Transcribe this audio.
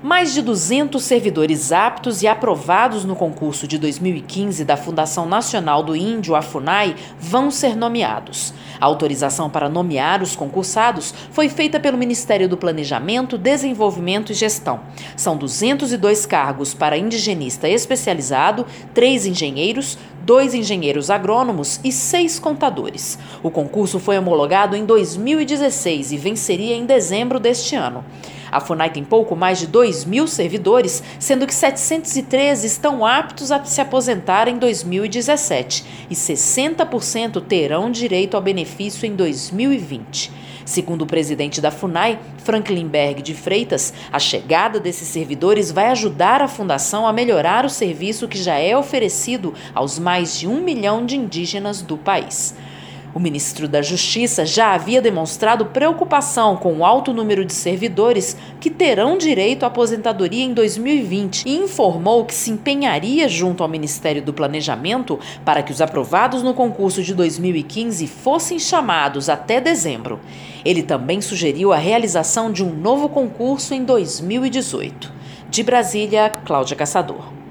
Mais de 200 servidores aptos e aprovados no concurso de 2015 da Fundação Nacional do Índio, a FUNAI, vão ser nomeados. A autorização para nomear os concursados foi feita pelo Ministério do Planejamento, Desenvolvimento e Gestão. São 202 cargos para indigenista especializado, 3 engenheiros, 2 engenheiros agrônomos e 6 contadores. O concurso foi homologado em 2016 e venceria em dezembro deste ano. A FUNAI tem pouco mais de 2.000 servidores, sendo que 713 estão aptos a se aposentar em 2017 e 60% terão direito ao benefício em 2020. Segundo o presidente da FUNAI, Franklin Berg de Freitas, a chegada desses servidores vai ajudar a Fundação a melhorar o serviço que já é oferecido aos mais de 1 milhão de indígenas do país. O ministro da Justiça já havia demonstrado preocupação com o alto número de servidores que terão direito à aposentadoria em 2020 e informou que se empenharia junto ao Ministério do Planejamento para que os aprovados no concurso de 2015 fossem chamados até dezembro. Ele também sugeriu a realização de um novo concurso em 2018. De Brasília, Cláudia Caçador.